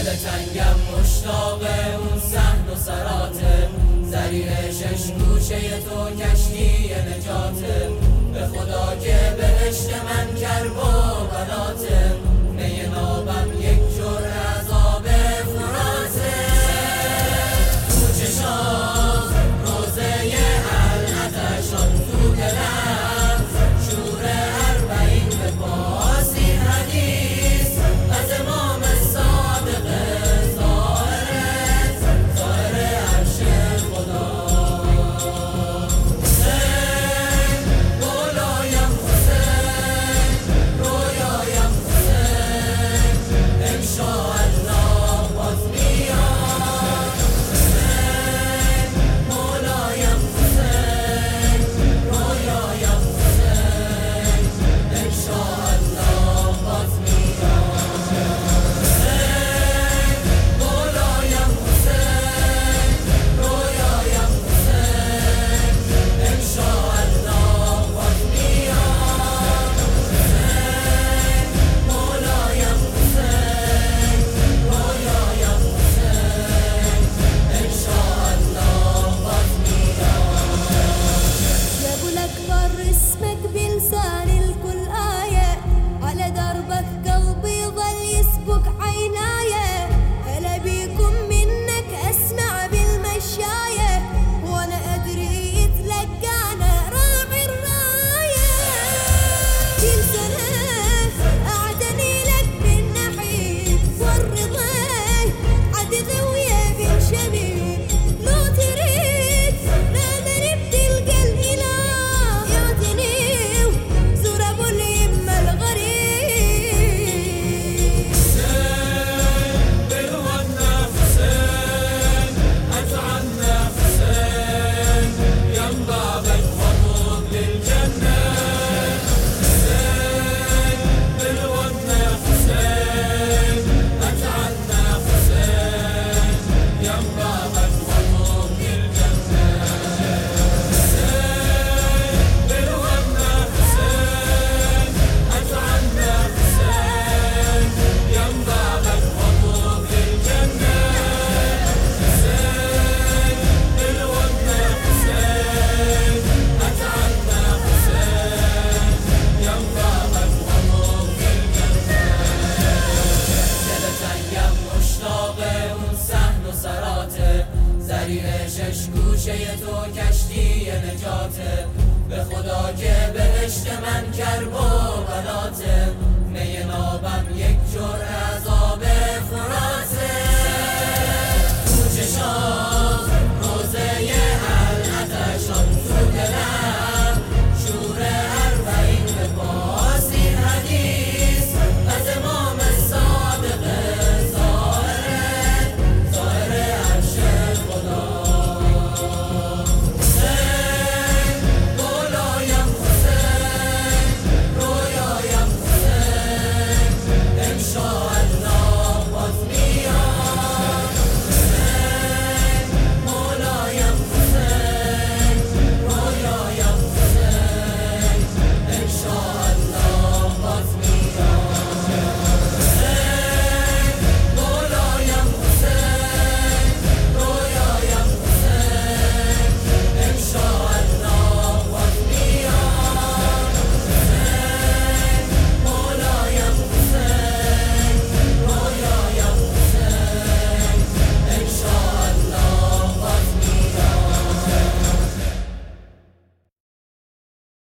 دلتنگم مشتاق اون صحن و سراته، زریح شش گوشه تو کشتی نجاته، به خدا که بهشت من کرب و بلاته، می نابم یک جرعه از آب فراته. تو چشام روزه العطشان، تو دلم شور اربعین به پاس این حدیث از امام صادق ظاهر عرش خدا. حسین مولایم، حسین رویایم، حسین انشاءالله باز میاد. حسین مولایم، حسین رویایم، حسین انشاءالله باز میاد. حسین مولایم، حسین رویایم، حسین انشاءالله باز میاد. حسین مولایم، حسین رویایم، حسین انشاءالله باز میاد. يا ابو الاكبر اسمك بلسان الكل آية، على دربك قلبي ظل يسبق عينايا، هلا بيكم منك اسمع بالمشاية، وانا ادري يتلقانا راعي الراية. كل سنة اعدني لك بالنحيب والرضا، عدد ويا بالشبيب لو تريد نادر بتلقى الاله، يعطيني زور ابو اليمه الغريب. حسين بالونا، حسين أتعنا، حسين ينبابك خطوب للجنة. حسين بالونا، حسين أتعنا، حسين ينبابك خطوب للجنة. حسين بالونا، حسين أتعنا، حسين ينبابك خطوب للجنة. حسين بالونا، حسين أتعنا، حسين ينبابك خطوب للجنة. دلتنگم مشتاق اون صحن و سراته، زریح شش گوشه تو کشتی نجاته، به خدا که بهشت من کرب و